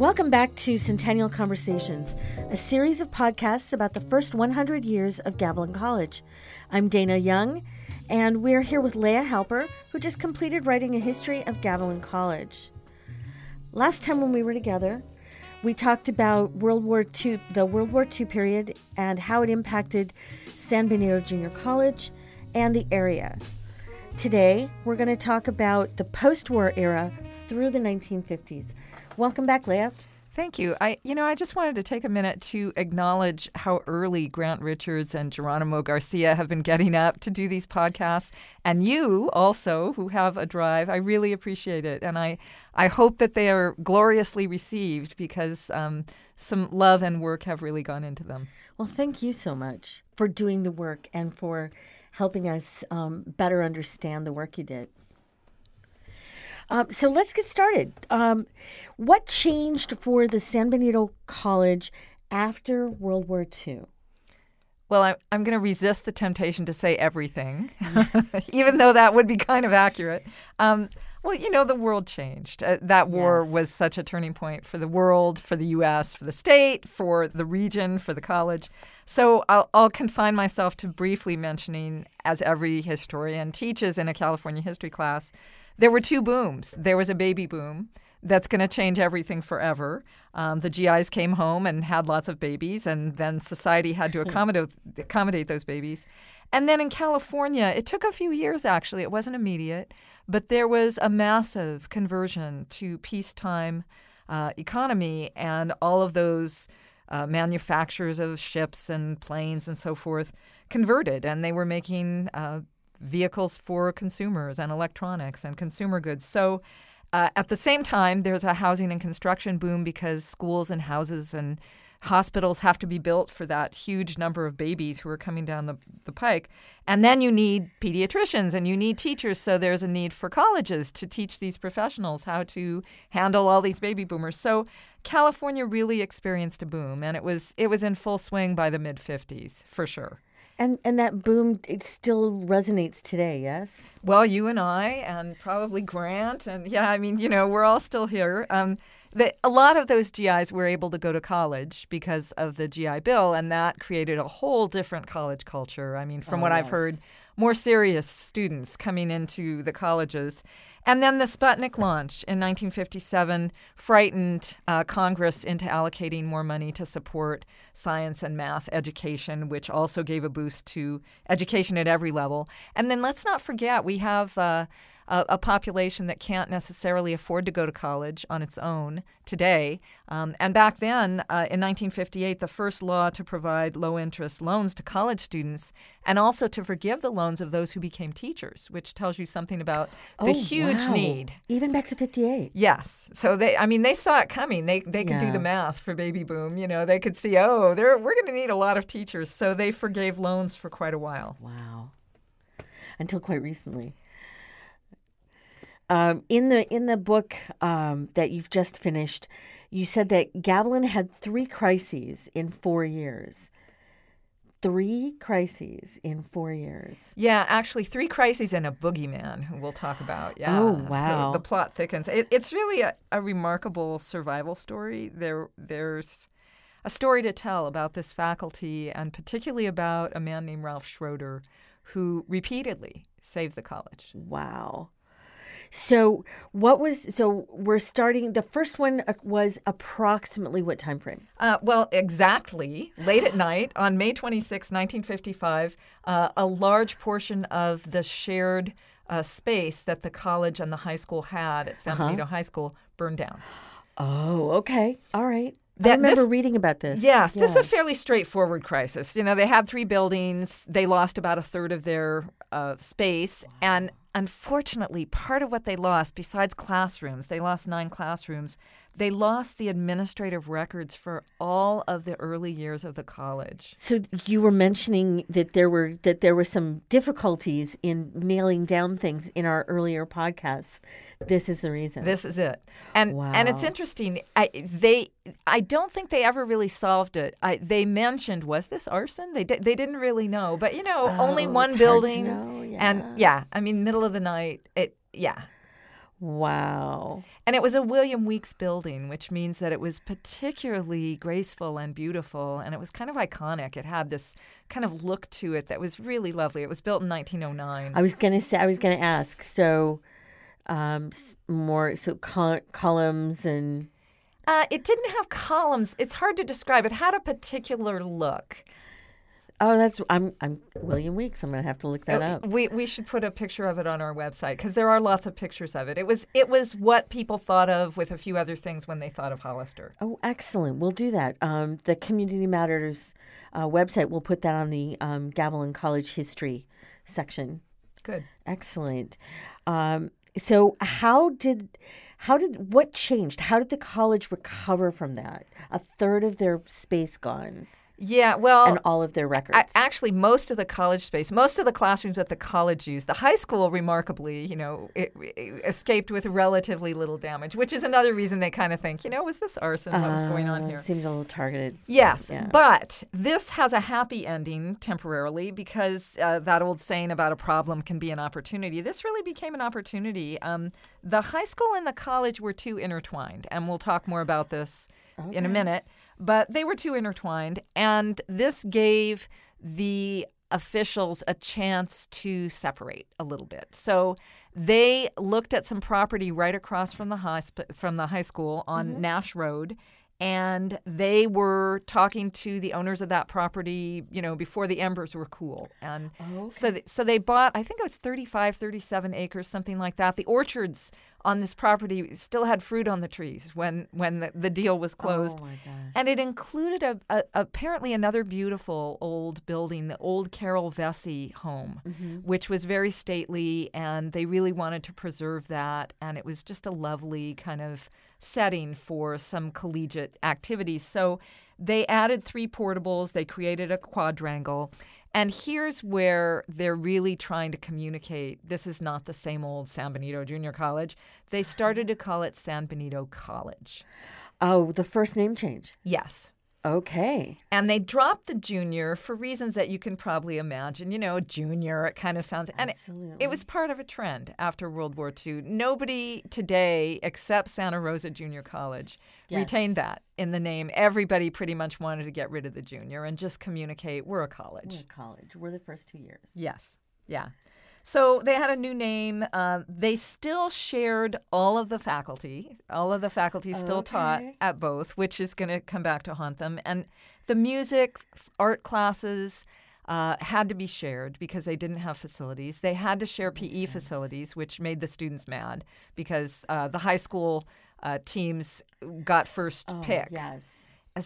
Welcome back to Centennial Conversations, a series of podcasts about the first 100 years of Gavilan College. I'm Dana Young, and we're here with Leah Halper, who just completed writing a history of Gavilan College. Last time when we were together, we talked about the World War II period and how it impacted San Benito Junior College and the area. Today, we're going to talk about the post-war era through the 1950s. Welcome back, Leah. Thank you. I just wanted to take a minute to acknowledge how early Grant Richards and Geronimo Garcia have been getting up to do these podcasts. And you also, who have a drive, I really appreciate it. And I hope that they are gloriously received because some love and work have really gone into them. Well, thank you so much for doing the work and for helping us better understand the work you did. So let's get started. What changed for the San Benito College after World War II? Well, I'm going to resist the temptation to say everything, even though that would be kind of accurate. Well, the world changed. That war was such a turning point for the world, for the U.S., for the state, for the region, for the college. So I'll confine myself to briefly mentioning, as every historian teaches in a California history class, there were two booms. There was a baby boom that's going to change everything forever. The GIs came home and had lots of babies, and then society had to accommodate those babies. And then in California, it took a few years, actually. It wasn't immediate, but there was a massive conversion to peacetime economy, and all of those manufacturers of ships and planes and so forth converted, and they were making vehicles for consumers and electronics and consumer goods. So at the same time, there's a housing and construction boom because schools and houses and hospitals have to be built for that huge number of babies who are coming down the pike. And then you need pediatricians and you need teachers. So there's a need for colleges to teach these professionals how to handle all these baby boomers. So California really experienced a boom, and it was in full swing by the mid-50s, for sure. And that boom, it still resonates today, yes? Well, you and I, and probably Grant, and we're all still here. A lot of those GIs were able to go to college because of the GI Bill, and that created a whole different college culture. I mean, from what I've heard, more serious students coming into the colleges. And then the Sputnik launch in 1957 frightened Congress into allocating more money to support science and math education, which also gave a boost to education at every level. And then let's not forget, we have a population that can't necessarily afford to go to college on its own today. And back then, in 1958, the first law to provide low-interest loans to college students and also to forgive the loans of those who became teachers, which tells you something about the huge need. Even back to 58. Yes. So they saw it coming. They could do the math for baby boom. They could see, we're going to need a lot of teachers. So they forgave loans for quite a while. Wow. Until quite recently. In the book that you've just finished, you said that Gavilan had 3 crises in 4 years. 3 crises in 4 years. Yeah, actually 3 crises and a boogeyman who we'll talk about. Yeah. Oh, wow. So the plot thickens. It's really a remarkable survival story. There's a story to tell about this faculty, and particularly about a man named Ralph Schroeder, who repeatedly saved the college. Wow. So we're starting, the first one was approximately what time frame? Well, exactly late at night on May 26, 1955, a large portion of the shared space that the college and the high school had at San Benito High School burned down. Oh, okay. All right. I remember reading about this. Yes, this is a fairly straightforward crisis. They had 3 buildings. They lost about a third of their space. Wow. And unfortunately, part of what they lost, besides classrooms, they lost 9 classrooms. They lost the administrative records for all of the early years of the college. So you were mentioning that there were some difficulties in nailing down things in our earlier podcasts. This is the reason. This is it. And it's interesting. I don't think they ever really solved it. They mentioned, was this arson? They didn't really know. But, only one building. Hard to know. Yeah. And, middle of the night. Wow. And it was a William Weeks building, which means that it was particularly graceful and beautiful, and it was kind of iconic. It had this kind of look to it that was really lovely. It was built in 1909. I was gonna ask. So, columns and. It didn't have columns. It's hard to describe. It had a particular look. Oh, I'm William Weeks. I'm gonna have to look that up. We should put a picture of it on our website because there are lots of pictures of it. It was what people thought of with a few other things when they thought of Hollister. Oh, excellent. We'll do that. The Community Matters website. We'll put that on the Gavilan College history section. Good. Excellent. So what changed? How did the college recover from that? A third of their space gone. Yeah, well, and all of their records. Actually, most of the college space, most of the classrooms that the college used, the high school, remarkably, it escaped with relatively little damage, which is another reason they kind of think, was this arson? What was going on here? Seems a little targeted. Yes, yeah. But this has a happy ending temporarily because that old saying about a problem can be an opportunity. This really became an opportunity. The high school and the college were too intertwined, and we'll talk more about this in a minute. But they were too intertwined, and this gave the officials a chance to separate a little bit. So they looked at some property right across from the high school on Nash Road, and they were talking to the owners of that property, before the embers were cool. And so they bought, I think it was 35, 37 acres, something like that. The orchards on this property still had fruit on the trees when the deal was closed. Oh, my gosh. And it included apparently another beautiful old building, the old Carol Vesey home, which was very stately, and they really wanted to preserve that. And it was just a lovely kind of setting for some collegiate activities. So they added 3 portables. They created a quadrangle. And here's where they're really trying to communicate. This is not the same old San Benito Junior College. They started to call it San Benito College. Oh, the first name change. Yes. Okay. And they dropped the junior for reasons that you can probably imagine. Junior, it kind of sounds... Absolutely. And it was part of a trend after World War II. Nobody today except Santa Rosa Junior College retained that in the name. Everybody pretty much wanted to get rid of the junior and just communicate, we're a college. We're a college. We're the first 2 years. Yes. Yeah. So they had a new name. They still shared all of the faculty. All of the faculty still taught at both, which is going to come back to haunt them. And the music, art classes had to be shared because they didn't have facilities. They had to share PE facilities, which made the students mad because the high school teams got first pick. Yes.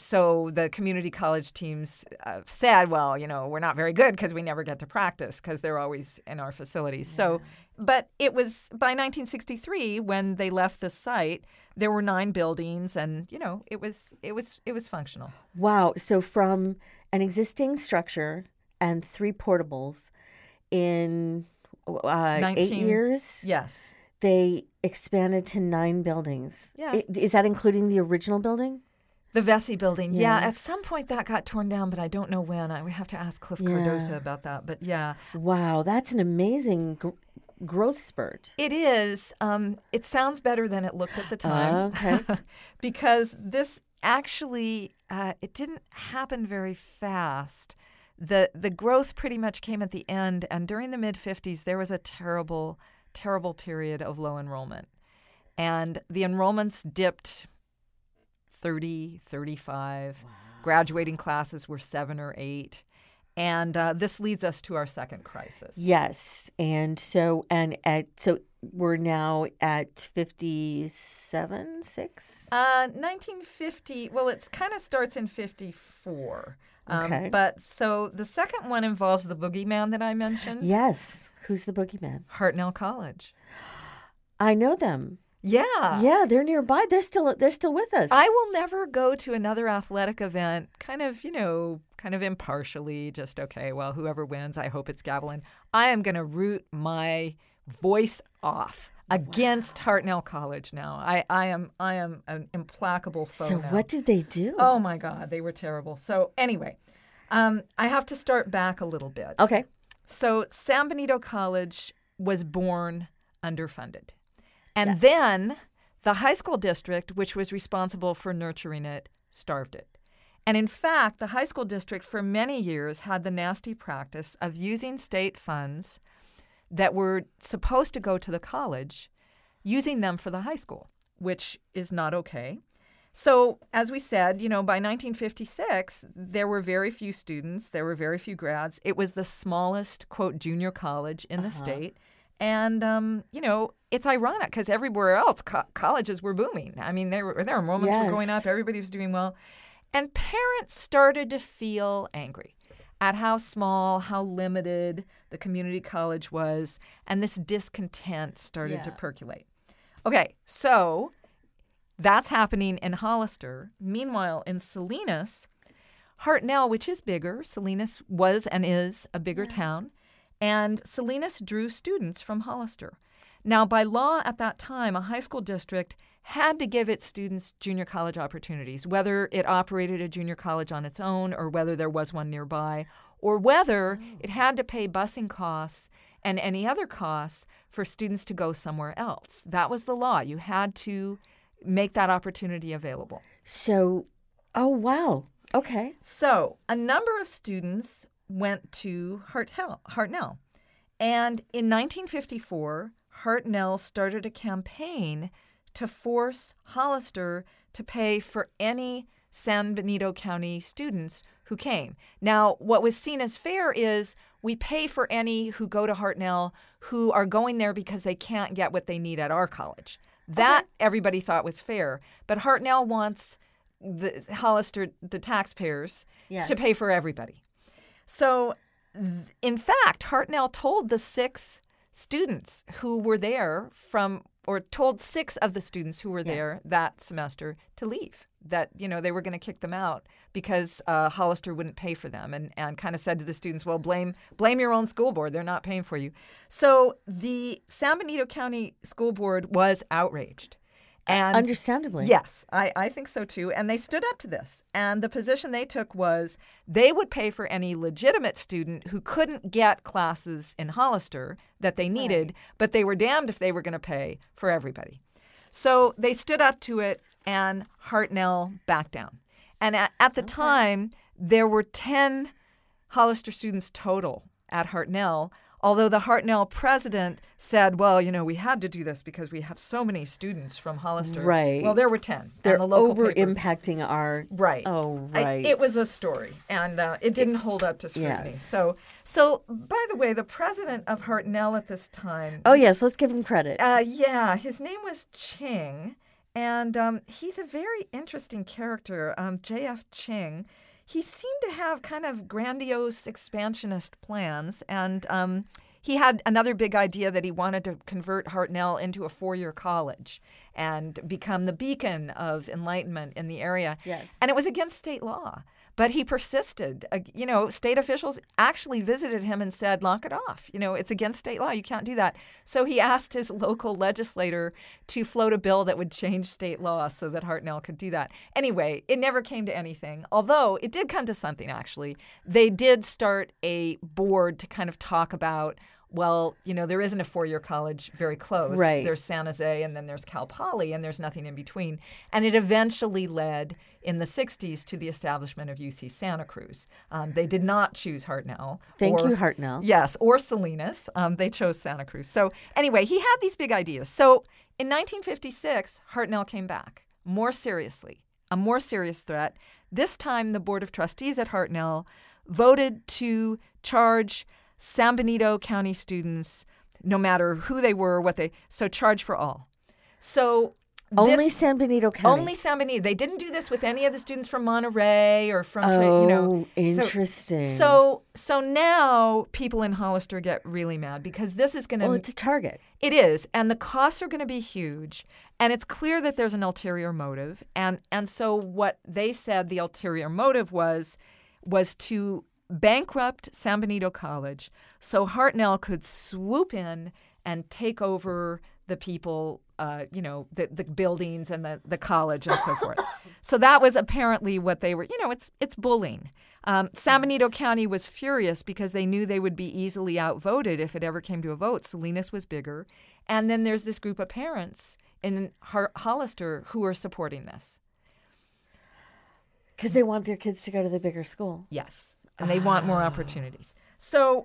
So the community college teams said, well, we're not very good because we never get to practice because they're always in our facilities. Yeah. So, but it was by 1963 when they left the site, there were 9 buildings, and it was functional. Wow! So from an existing structure and 3 portables in 8 years, yes, they expanded to 9 buildings. Yeah, is that including the original building? The Vesey building, yeah. At some point that got torn down, but I don't know when. We have to ask Cliff Cardosa about that, but yeah. Wow, that's an amazing growth spurt. It is. It sounds better than it looked at the time. Okay. Because this actually, it didn't happen very fast. The growth pretty much came at the end, and during the mid-'50s, there was a terrible, terrible period of low enrollment. And the enrollments dipped 30, 35. Wow. Graduating classes were 7 or 8. And this leads us to our second crisis. Yes. And so we're now at 57, 6? 1950, well, it kind of starts in 54. Okay. But so the second one involves the boogeyman that I mentioned. Yes. Who's the boogeyman? Hartnell College. I know them. Yeah. Yeah, they're nearby. They're still with us. I will never go to another athletic event kind of impartially, just, okay, well, whoever wins, I hope it's Gavilan. I am going to root my voice off against Hartnell College now. I am an implacable foe So now. What did they do? Oh, my God, they were terrible. So anyway, I have to start back a little bit. Okay. So San Benito College was born underfunded. And then the high school district, which was responsible for nurturing it, starved it. And in fact, the high school district for many years had the nasty practice of using state funds that were supposed to go to the college, using them for the high school, which is not okay. So as we said, by 1956, there were very few students. There were very few grads. It was the smallest, quote, junior college in the state. And, it's ironic because everywhere else, colleges were booming. I mean, their enrollments were going up. Everybody was doing well. And parents started to feel angry at how small, how limited the community college was. And this discontent started to percolate. Okay, so that's happening in Hollister. Meanwhile, in Salinas, Hartnell, which is bigger, Salinas was and is a bigger town, and Salinas drew students from Hollister. Now, by law at that time, a high school district had to give its students junior college opportunities, whether it operated a junior college on its own or whether there was one nearby, or whether it had to pay busing costs and any other costs for students to go somewhere else. That was the law. You had to make that opportunity available. So, oh, wow. Okay. So a number of students went to Hartnell. And in 1954, Hartnell started a campaign to force Hollister to pay for any San Benito County students who came. Now, what was seen as fair is we pay for any who go to Hartnell who are going there because they can't get what they need at our college. That everybody thought was fair. But Hartnell wants the Hollister, the taxpayers, to pay for everybody. So, in fact, Hartnell told the 6 students who were there told 6 of the students who were there that semester to leave, that, they were going to kick them out because Hollister wouldn't pay for them, and kind of said to the students, well, blame your own school board. They're not paying for you. So the San Benito County School Board was outraged. And understandably. Yes, I think so too. And they stood up to this. And the position they took was they would pay for any legitimate student who couldn't get classes in Hollister that they needed, but they were damned if they were going to pay for everybody. So they stood up to it, and Hartnell backed down. And at the time, there were 10 Hollister students total at Hartnell, although the Hartnell president said, well, we had to do this because we have so many students from Hollister. Right. Well, there were 10. They're the local over-impacting our... Right. Oh, right. It was a story, and it didn't hold up to scrutiny. Yes. So, by the way, the president of Hartnell at this time... Oh, yes, let's give him credit. His name was Ching, and he's a very interesting character, J.F. Ching. He seemed to have kind of grandiose expansionist plans, and he had another big idea that he wanted to convert Hartnell into a 4-year college and become the beacon of enlightenment in the area. Yes. And it was against state law. But he persisted. State officials actually visited him and said, knock it off. It's against state law. You can't do that. So he asked his local legislator to float a bill that would change state law so that Hartnell could do that. Anyway, it never came to anything, although it did come to something, actually. They did start a board to kind of talk about, well, there isn't a 4-year college very close. Right. There's San Jose, and then there's Cal Poly, and there's nothing in between. And it eventually led in the 60s to the establishment of UC Santa Cruz. They did not choose Hartnell. Thank you, Hartnell. Yes, or Salinas. They chose Santa Cruz. So anyway, he had these big ideas. So in 1956, Hartnell came back more seriously, a more serious threat. This time, the Board of Trustees at Hartnell voted to charge San Benito County students, no matter who they were, charge for all. So only San Benito County. Only San Benito. They didn't do this with any of the students from Monterey or from, interesting. So now people in Hollister get really mad because this is going to... Well, it's a target. It is, and the costs are going to be huge, and it's clear that there's an ulterior motive. And so what they said the ulterior motive was to bankrupt San Benito College so Hartnell could swoop in and take over the people the buildings and the college and so forth. So that was apparently what they were, it's bullying. San Benito County was furious because they knew they would be easily outvoted if it ever came to a vote. Salinas was bigger. And then there's this group of parents in Hollister who are supporting this. Because they want their kids to go to the bigger school. Yes. And they want more opportunities. So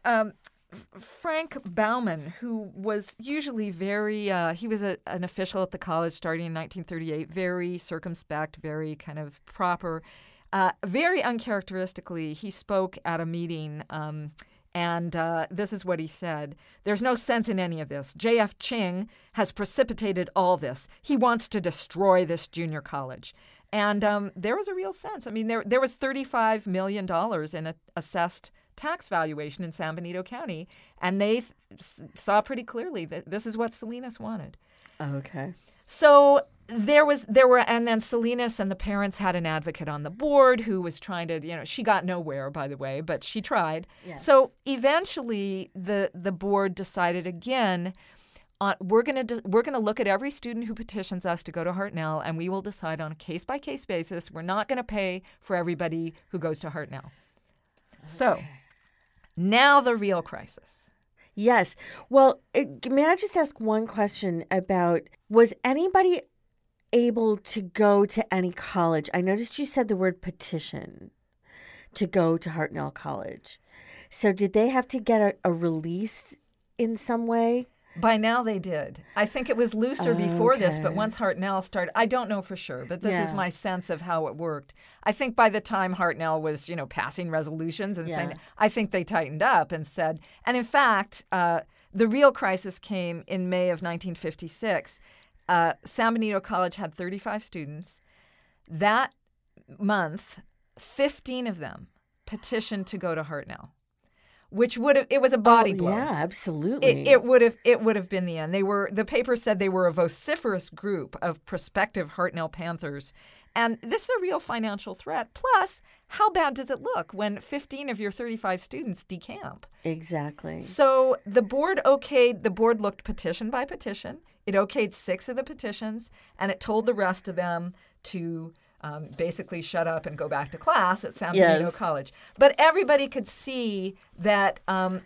Frank Bauman, who was usually very, he was an official at the college starting in 1938, very circumspect, very kind of proper. Very uncharacteristically, he spoke at a meeting, and this is what he said. "There's no sense in any of this. J.F. Ching has precipitated all this. He wants to destroy this junior college." And there was a real sense. I mean, there was $35 million in assessed tax valuation in San Benito County, and they saw pretty clearly that this is what Salinas wanted. Okay. So there were, and then Salinas and the parents had an advocate on the board who was trying to, she got nowhere, by the way, but she tried. Yes. So eventually the board decided again, we're going to look at every student who petitions us to go to Hartnell, and we will decide on a case-by-case basis. We're not going to pay for everybody who goes to Hartnell. Okay. So now the real crisis. Yes. Well, may I just ask one question about, was anybody able to go to any college? I noticed you said the word petition to go to Hartnell College. So did they have to get a release in some way? By now they did. I think it was looser before this, but once Hartnell started, I don't know for sure, but this is my sense of how it worked. I think by the time Hartnell was, passing resolutions and saying, I think they tightened up and said, and in fact, the real crisis came in May of 1956. San Benito College had 35 students. That month, 15 of them petitioned to go to Hartnell, which it was a body blow. Yeah, absolutely. It would have been the end. The paper said they were a vociferous group of prospective Hartnell Panthers. And this is a real financial threat. Plus, how bad does it look when 15 of your 35 students decamp? Exactly. So the board looked petition by petition. It okayed 6 of the petitions, and it told the rest of them to basically shut up and go back to class at San Benito College. But everybody could see that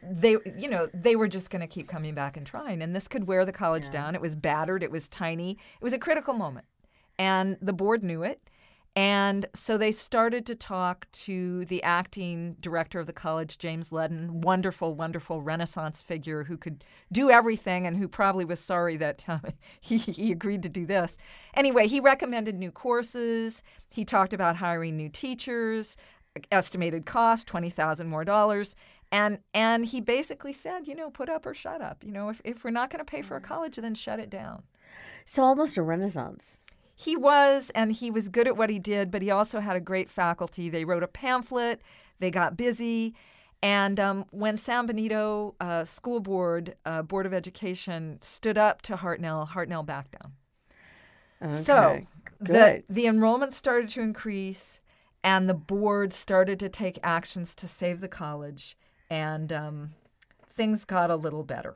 they were just going to keep coming back and trying, and this could wear the college down. It was battered. It was tiny. It was a critical moment, and the board knew it. And so they started to talk to the acting director of the college, James Ledden, wonderful, wonderful Renaissance figure who could do everything and who probably was sorry that he agreed to do this. Anyway, he recommended new courses. He talked about hiring new teachers, estimated cost, $20,000 more. And he basically said, put up or shut up. If we're not going to pay for a college, then shut it down. So almost a Renaissance. He was, and he was good at what he did, but he also had a great faculty. They wrote a pamphlet. They got busy. And when San Benito School Board, Board of Education, stood up to Hartnell backed down. Okay. So the enrollment started to increase, and the board started to take actions to save the college, and things got a little better.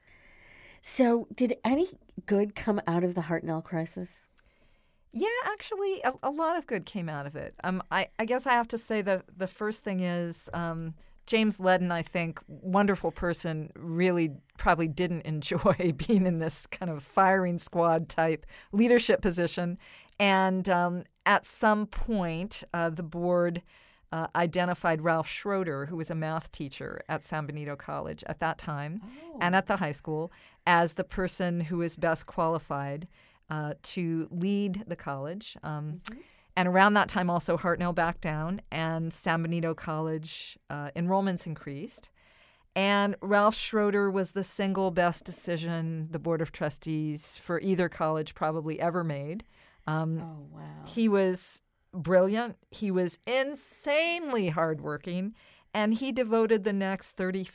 So did any good come out of the Hartnell crisis? Yeah, actually, a lot of good came out of it. I guess I have to say the first thing is James Ledden, I think, wonderful person, really probably didn't enjoy being in this kind of firing squad type leadership position. And at some point, the board identified Ralph Schroeder, who was a math teacher at San Benito College at that time and at the high school, as the person who was best qualified to lead the college. And around that time also Hartnell backed down and San Benito College enrollments increased. And Ralph Schroeder was the single best decision the Board of Trustees for either college probably ever made. Wow. He was brilliant. He was insanely hardworking. And he devoted the next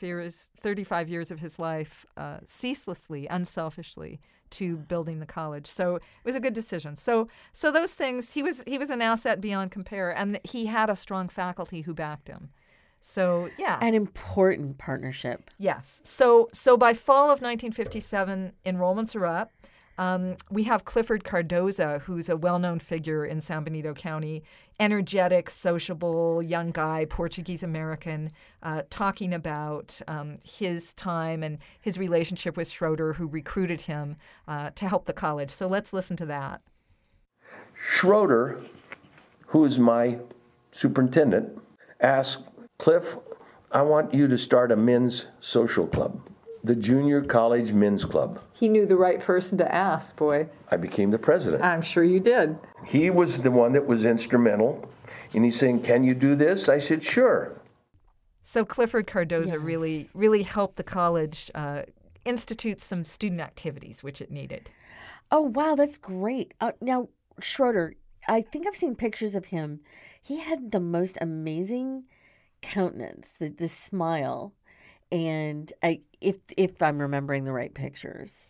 35 years of his life ceaselessly, unselfishly, to building the college. So it was a good decision. So those things, he was an asset beyond compare, and he had a strong faculty who backed him. So yeah, an important partnership. Yes. So by fall of 1957, enrollments are up. We have Clifford Cardoza, who's a well-known figure in San Benito County, energetic, sociable, young guy, Portuguese-American, talking about his time and his relationship with Schroeder, who recruited him to help the college. So let's listen to that. Schroeder, who is my superintendent, asked, Cliff, I want you to start a men's social club, the Junior College Men's Club. He knew the right person to ask, boy. I became the president. I'm sure you did. He was the one that was instrumental, and he's saying, can you do this? I said, sure. So Clifford Cardoza really helped the college institute some student activities, which it needed. Oh, wow, that's great. Now, Schroeder, I think I've seen pictures of him. He had the most amazing countenance, the smile, and if I'm remembering the right pictures.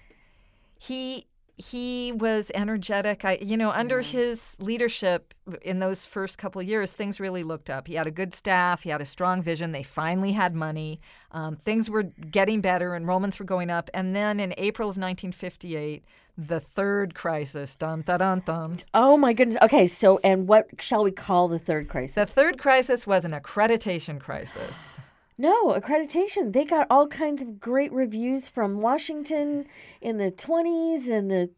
He was energetic. Under his leadership in those first couple of years, things really looked up. He had a good staff. He had a strong vision. They finally had money. Things were getting better. Enrollments were going up. And then in April of 1958, the third crisis. Dun, dun, dun, dun. Oh, my goodness. Okay, so, and what shall we call the third crisis? The third crisis was an accreditation crisis. No, accreditation. They got all kinds of great reviews from Washington in the 20s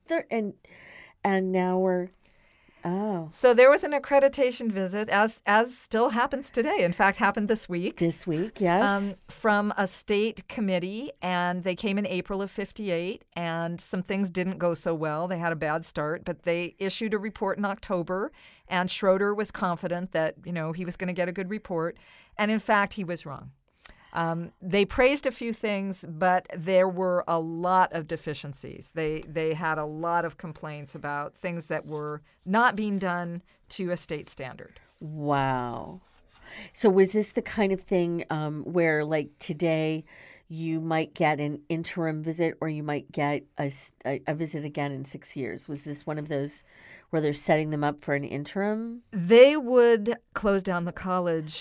and now we're So there was an accreditation visit, as still happens today. In fact, happened this week. This week, yes. From a state committee, and they came in April of 58, and some things didn't go so well. They had a bad start, but they issued a report in October, and Schroeder was confident that, he was going to get a good report. And in fact, he was wrong. They praised a few things, but there were a lot of deficiencies. They had a lot of complaints about things that were not being done to a state standard. Wow. So was this the kind of thing where, like today, you might get an interim visit or you might get a visit again in 6 years? Was this one of those where they're setting them up for an interim? They would close down the college,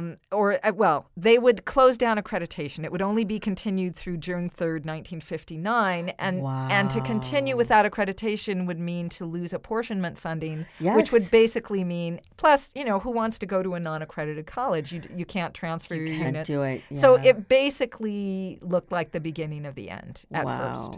they would close down accreditation. It would only be continued through June 3rd, 1959. And to continue without accreditation would mean to lose apportionment funding, which would basically mean, plus, who wants to go to a non-accredited college? You can't transfer your units. You can't do it. Yeah. So it basically looked like the beginning of the end at first.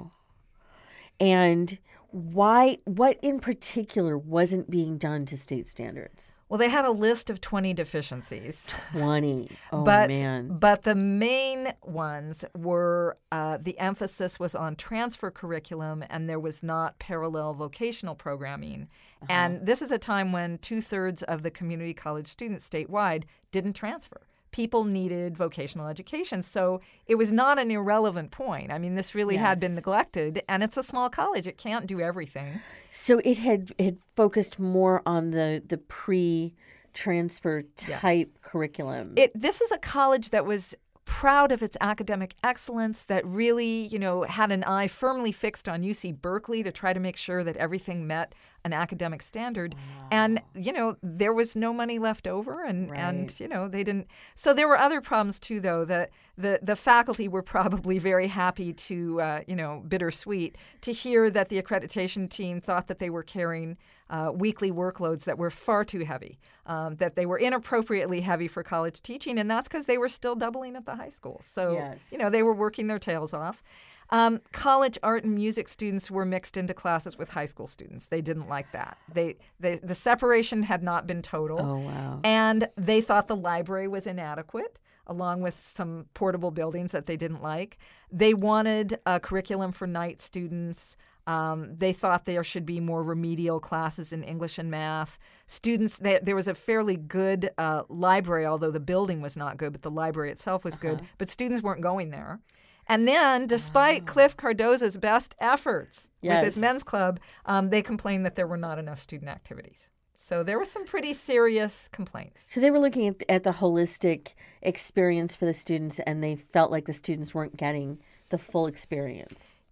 And what in particular wasn't being done to state standards? Well, they had a list of 20 deficiencies. 20. Oh, man. But the main ones were the emphasis was on transfer curriculum, and there was not parallel vocational programming. Uh-huh. And this is a time when 2/3 of the community college students statewide didn't transfer. People needed vocational education. So it was not an irrelevant point. I mean, this really had been neglected, and it's a small college. It can't do everything. So it had focused more on the pre-transfer type curriculum. This is a college that was proud of its academic excellence, that really, had an eye firmly fixed on UC Berkeley to try to make sure that everything met an academic standard. Wow. And, there was no money left over and they didn't. So there were other problems too, though. The faculty were probably very happy to, bittersweet, to hear that the accreditation team thought that they were carrying weekly workloads that were far too heavy, that they were inappropriately heavy for college teaching, and that's because they were still doubling at the high school. So, they were working their tails off. College art and music students were mixed into classes with high school students. They didn't like that. The separation had not been total. Oh, wow. And they thought the library was inadequate, along with some portable buildings that they didn't like. They wanted a curriculum for night students. They thought there should be more remedial classes in English and math. Students, there was a fairly good library, although the building was not good, but the library itself was good. But students weren't going there. And then, despite Cliff Cardoza's best efforts with his men's club, they complained that there were not enough student activities. So there were some pretty serious complaints. So they were looking at the holistic experience for the students, and they felt like the students weren't getting the full experience.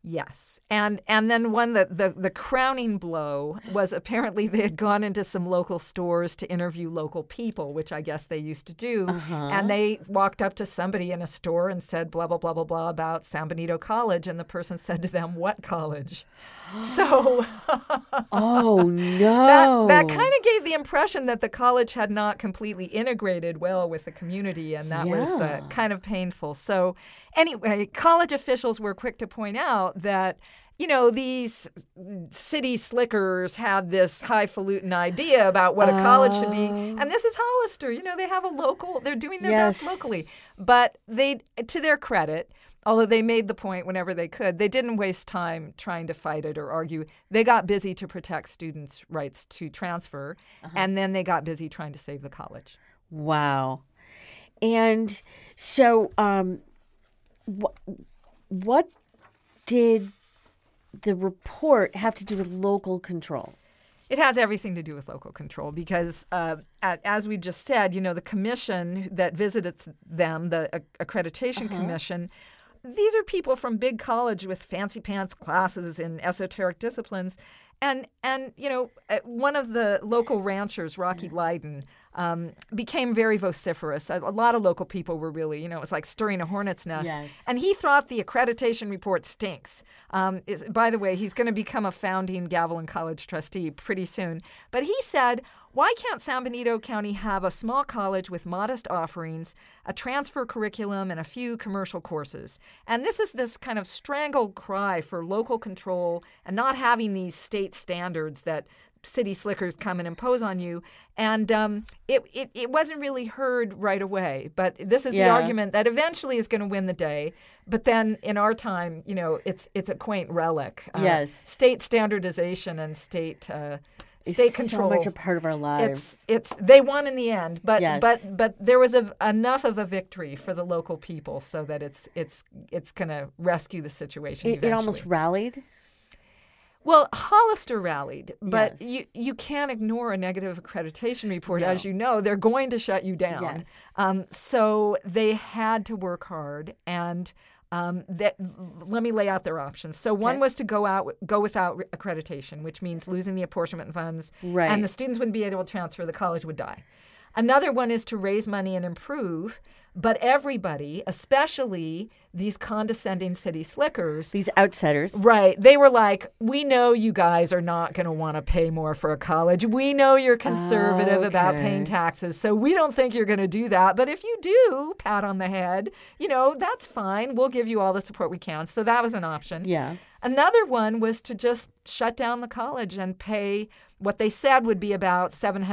Yes. And then one that the crowning blow was apparently they had gone into some local stores to interview local people, which I guess they used to do. And they walked up to somebody in a store and said blah, blah, blah, blah, blah about San Benito College. And the person said to them, "What college?" So oh, no. That kind of gave the impression that the college had not completely integrated well with the community, and that was kind of painful. So anyway, college officials were quick to point out that, these city slickers had this highfalutin idea about what a college should be. And this is Hollister. They have they're doing their best locally. But to their credit, although they made the point whenever they could, they didn't waste time trying to fight it or argue. They got busy to protect students' rights to transfer, and then they got busy trying to save the college. Wow. And so what did the report have to do with local control? It has everything to do with local control because, as we just said, the commission that visited them, the Accreditation Commission, these are people from big college with fancy pants classes in esoteric disciplines. And one of the local ranchers, Rocky Leiden, became very vociferous. A lot of local people were really, it was like stirring a hornet's nest. Yes. And he thought the accreditation report stinks. By the way, he's going to become a founding Gavilan College trustee pretty soon. But he said, why can't San Benito County have a small college with modest offerings, a transfer curriculum, and a few commercial courses? And this is this kind of strangled cry for local control and not having these state standards that city slickers come and impose on you. And it wasn't really heard right away. But this is the argument that eventually is going to win the day. But then in our time, it's a quaint relic. State standardization and state control. So much a part of our lives. They won in the end, but Yes. there was enough of a victory for the local people so that it's going to rescue the situation. It eventually. almost rallied. Well, Hollister rallied, but Yes. you can't ignore a negative accreditation report. As you know, they're going to shut you down. Yes. So they had to work hard, and let me lay out their options. So one was to go without accreditation, which means losing the apportionment funds, and the students wouldn't be able to transfer. The college would die. Another one is to raise money and improve, but everybody, especially these condescending city slickers, These outsiders. right, they were like, we know you guys are not going to want to pay more for a college. We know you're conservative about paying taxes, so we don't think you're going to do that. But if you do, pat on the head, that's fine. We'll give you all the support we can. So that was an option. Yeah. Another one was to just shut down the college and pay what they said would be about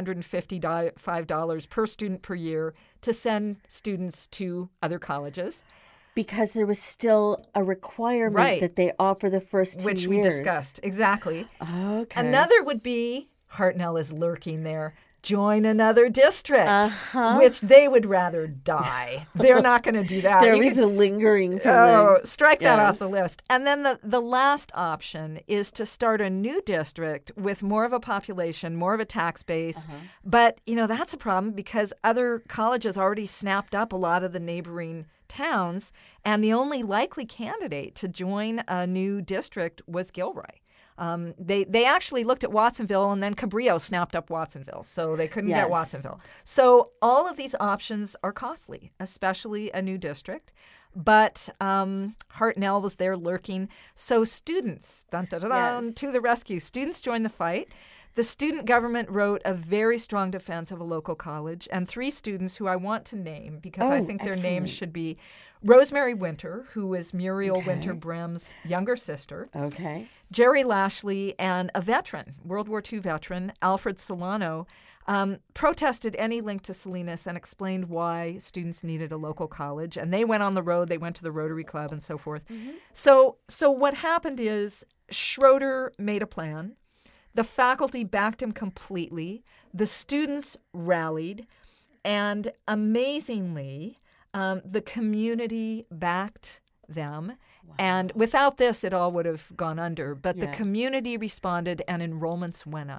$755 per student per year to send students to other colleges. Because there was still a requirement that they offer the first 2 Which years. we discussed, exactly. Okay. Another would be, Hartnell is lurking there, join another district, which they would rather die. They're not going to do that. There is a lingering feeling. Strike that off the list. And then the last option is to start a new district with more of a population, more of a tax base. But, that's a problem because other colleges already snapped up a lot of the neighboring towns, and the only likely candidate to join a new district was Gilroy. They actually looked at Watsonville, and then Cabrillo snapped up Watsonville, so they couldn't get Watsonville. So all of these options are costly, especially a new district. But Hartnell was there lurking. So students, to the rescue. Students joined the fight. The student government wrote a very strong defense of a local college, and 3 students who I want to name because I think their names should be Rosemary Winter, who is Muriel Winter Brim's younger sister. Okay. Jerry Lashley, and a veteran, World War II veteran, Alfred Solano, protested any link to Salinas and explained why students needed a local college. And they went on the road. They went to the Rotary Club and so forth. So what happened is Schroeder made a plan. The faculty backed him completely. The students rallied. And amazingly, the community backed them. Wow. And without this, it all would have gone under. But the community responded and enrollments went up.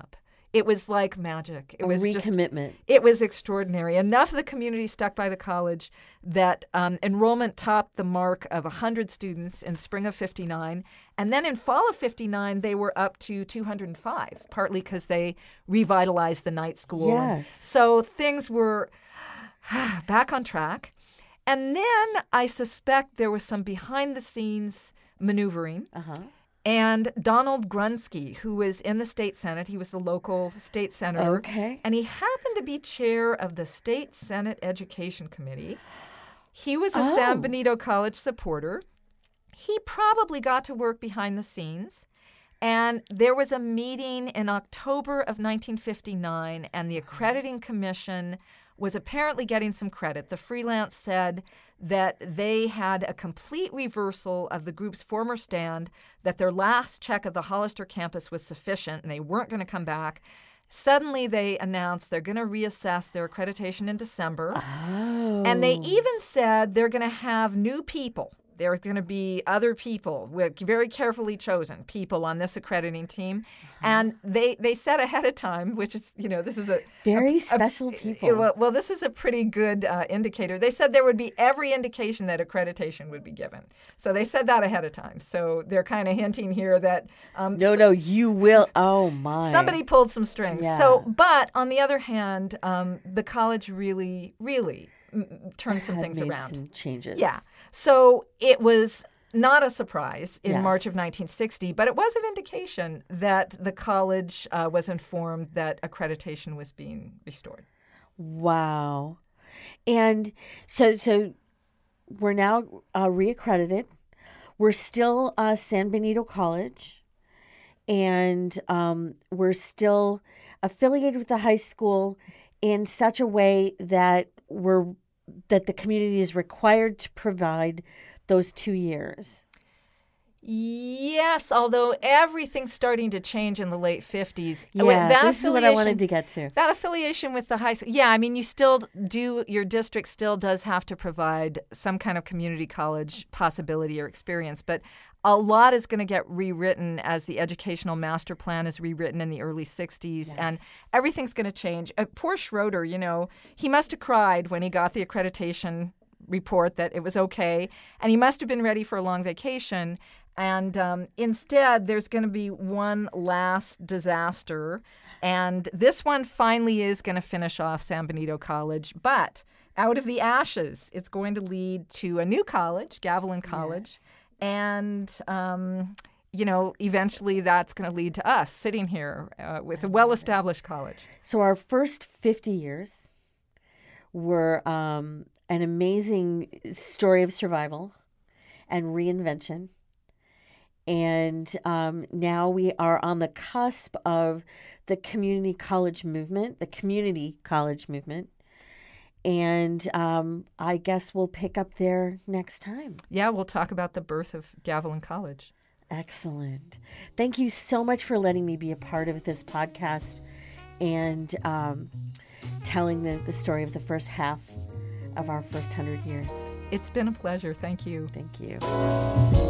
It was like magic. It was recommitment. It was extraordinary. Enough of the community stuck by the college that enrollment topped the mark of 100 students in spring of 59. And then in fall of 59, they were up to 205, partly because they revitalized the night school. Yes. So things were back on track. And then I suspect there was some behind-the-scenes maneuvering. And Donald Grunsky, who was in the state senate, he was the local state senator. Okay. And he happened to be chair of the state senate education committee. He was a San Benito College supporter. He probably got to work behind the scenes. And there was a meeting in October of 1959, and the accrediting commission was apparently getting some credit. The Freelance said that they had a complete reversal of the group's former stand, that their last check of the Hollister campus was sufficient and they weren't going to come back. Suddenly they announced they're going to reassess their accreditation in December. And they even said they're going to have new people. There are going to be other people, very carefully chosen people on this accrediting team. And they said ahead of time, which is, this is a very special people. Well, this is a pretty good indicator. They said there would be every indication that accreditation would be given. So they said that ahead of time. So they're kind of hinting here that no, you will. Oh my! Somebody pulled some strings. Yeah. So, but on the other hand, the college really turned some things around. Some changes. Yeah. So it was not a surprise in Yes. March of 1960, but it was a vindication that the college was informed that accreditation was being restored. Wow. And so we're now reaccredited. We're still San Benito College, and we're still affiliated with the high school in such a way that the community is required to provide those 2 years. Yes, although everything's starting to change in the late 50s. Yeah, this is what I wanted to get to. That affiliation with the high school. Yeah, I mean, your district still does have to provide some kind of community college possibility or experience, but a lot is going to get rewritten as the educational master plan is rewritten in the early 60s, and everything's going to change. Poor Schroeder, he must have cried when he got the accreditation report that it was okay, and he must have been ready for a long vacation. And instead, there's going to be one last disaster, and this one finally is going to finish off San Benito College, but out of the ashes, it's going to lead to a new college, Gavilan College. Yes. And, eventually that's going to lead to us sitting here with a well-established college. So our first 50 years were an amazing story of survival and reinvention. And now we are on the cusp of the community college movement. And I guess we'll pick up there next time. Yeah, we'll talk about the birth of Gavilan College. Excellent. Thank you so much for letting me be a part of this podcast and telling the story of the first half of our first 100 years. It's been a pleasure. Thank you. Thank you.